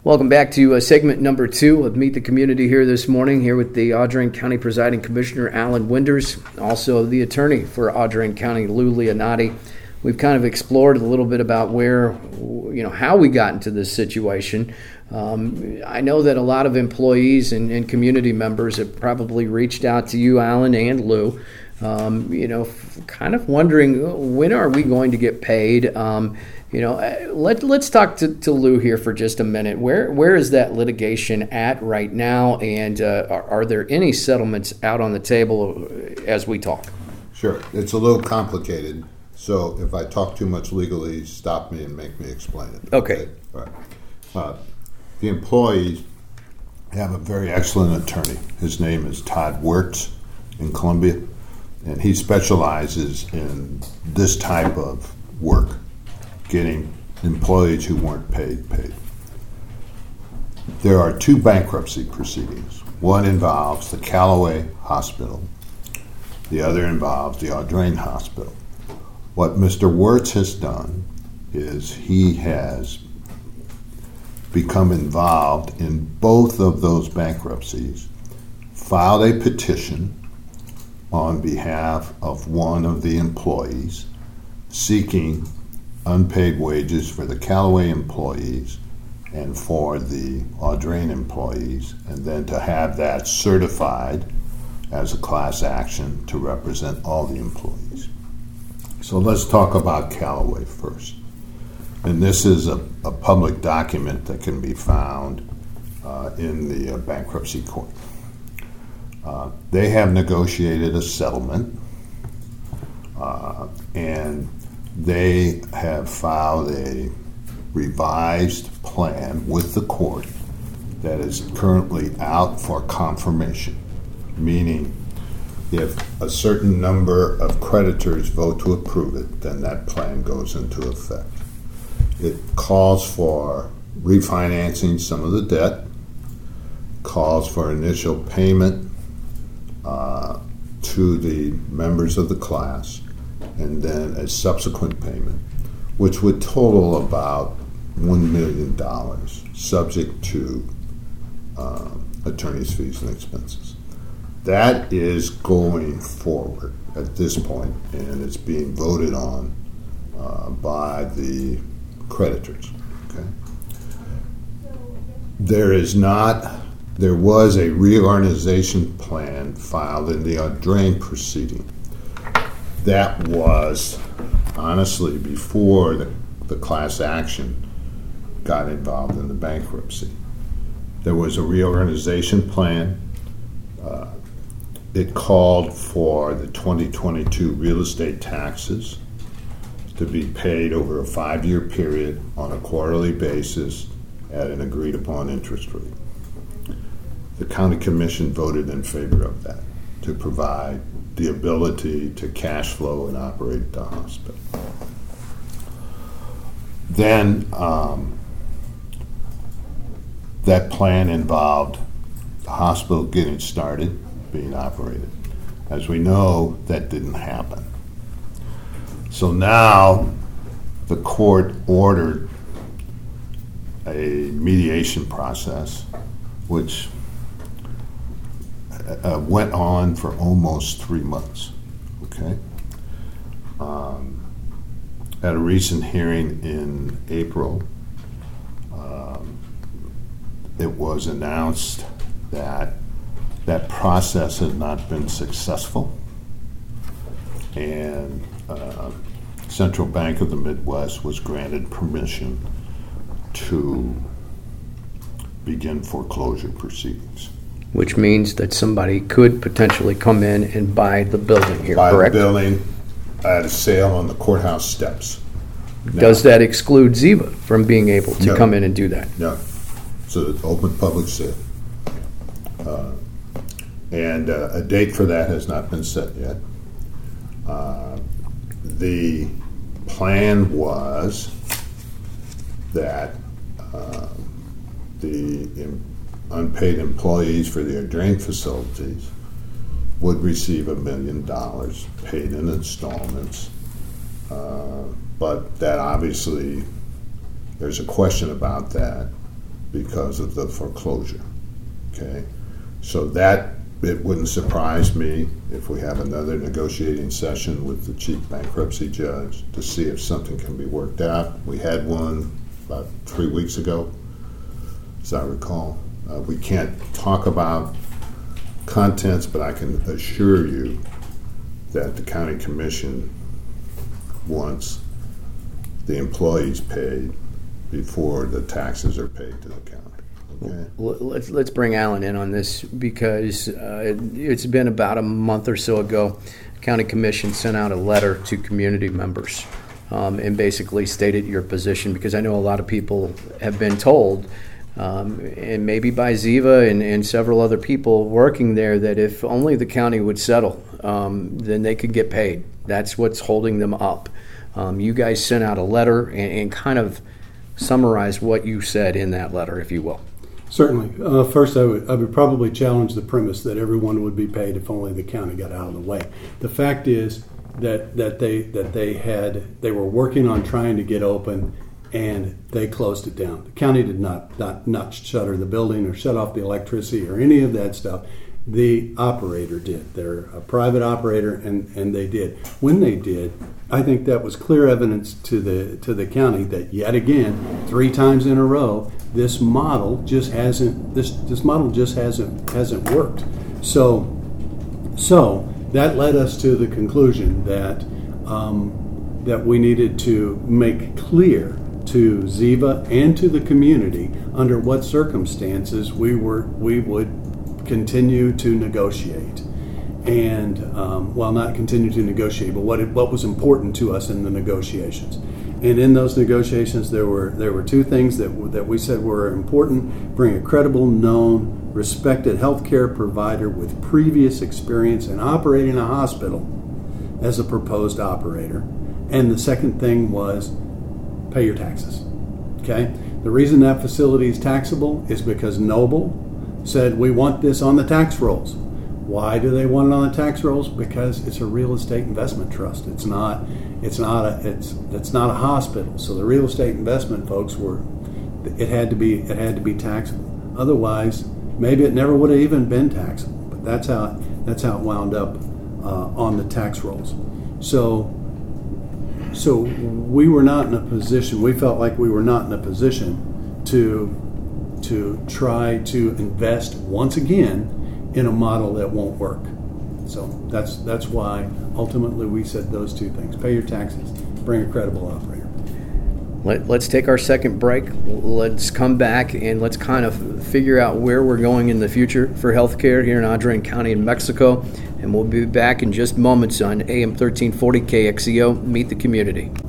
Welcome back to segment number 2 of Meet the Community here this morning, here with the Audrain County Presiding Commissioner Alan Winders, also the attorney for Audrain County, Lou Leonati. We've kind of explored a little bit about how we got into this situation. I know that a lot of employees and community members have probably reached out to you, Alan and Lou, kind of wondering, when are we going to get paid? Let's talk to Lou here for just a minute. Where is that litigation at right now, and are there any settlements out on the table as we talk? Sure. It's a little complicated, so if I talk too much legally, stop me and make me explain it. Okay. All right. The employees have a very excellent attorney. His name is Todd Wirtz in Columbia, and he specializes in this type of work, getting employees who weren't paid. There are 2 bankruptcy proceedings. One involves the Callaway Hospital. The other involves the Audrain Hospital. What Mr. Wirtz has done is he has become involved in both of those bankruptcies, filed a petition on behalf of one of the employees seeking unpaid wages for the Callaway employees and for the Audrain employees, and then to have that certified as a class action to represent all the employees. So let's talk about Callaway first. And this is a public document that can be found in the bankruptcy court. They have negotiated a settlement, and they have filed a revised plan with the court that is currently out for confirmation, meaning if a certain number of creditors vote to approve it, then that plan goes into effect. It calls for refinancing some of the debt, calls for initial payment to the members of the class, and then a subsequent payment, which would total about $1 million, subject to attorney's fees and expenses. That is going forward at this point, and it's being voted on by the creditors. Okay. There was a reorganization plan filed in the Audrain proceeding. That was honestly before the class action got involved in the bankruptcy. There was a reorganization plan. It called for the 2022 real estate taxes to be paid over a 5-year period on a quarterly basis at an agreed upon interest rate. The county commission voted in favor of that to provide the ability to cash flow and operate the hospital. Then that plan involved the hospital getting started, being operated. As we know, that didn't happen. So now the court ordered a mediation process, which went on for almost 3 months. Okay. At a recent hearing in April, it was announced that that process had not been successful, and Central Bank of the Midwest was granted permission to begin foreclosure proceedings. Which means that somebody could potentially come in and buy the building here, Buy correct? the building at a sale on the courthouse steps. Does that exclude Ziba from being able to No. come in and do that? No. So it's open public sale. And a date for that has not been set yet. The plan was that the unpaid employees for the Audrain facilities would receive $1 million paid in installments. But that obviously, there's a question about that. because of the foreclosure. Okay, so that it wouldn't surprise me if we have another negotiating session with the chief bankruptcy judge to see if something can be worked out. We had one about 3 weeks ago, as I recall. We can't talk about contents, but I can assure you that the county commission wants the employees paid before the taxes are paid to the county. Okay. Let's bring Alan in on this, because it's been about a month or so ago. County Commission sent out a letter to community members and basically stated your position, because I know a lot of people have been told, and maybe by Ziva and several other people working there, that if only the county would settle, then they could get paid. That's what's holding them up. You guys sent out a letter and kind of summarize what you said in that letter, if you will. Certainly. First, I would probably challenge the premise that everyone would be paid if only the county got out of the way. The fact is that they were working on trying to get open, and they closed it down. The county did not shutter the building or shut off the electricity or any of that stuff. The operator did. They're a private operator, and they did. When they did, I think that was clear evidence to the county that yet again, 3 times in a row, this model just hasn't worked. So that led us to the conclusion that we needed to make clear to Ziva and to the community under what circumstances we would continue to negotiate, and not continue to negotiate, but what was important to us in the negotiations. And in those negotiations, there were 2 things that we said were important: bring a credible, known, respected healthcare provider with previous experience in operating a hospital as a proposed operator, and the second thing was pay your taxes. Okay, the reason that facility is taxable is because Noble said we want this on the tax rolls. Why do they want it on the tax rolls? Because it's a real estate investment trust. It's not a hospital. So the real estate investment folks it had to be taxable. Otherwise, maybe it never would have even been taxable. But that's how it wound up on the tax rolls. So we were not in a position. We felt like we were not in a position to try to invest once again in a model that won't work. So that's why ultimately we said those 2 things: pay your taxes, bring a credible operator. Let's take our second break. Let's come back and let's kind of figure out where we're going in the future for healthcare here in Audrain County in Mexico. And we'll be back in just moments on AM 1340 KXEO. Meet the Community.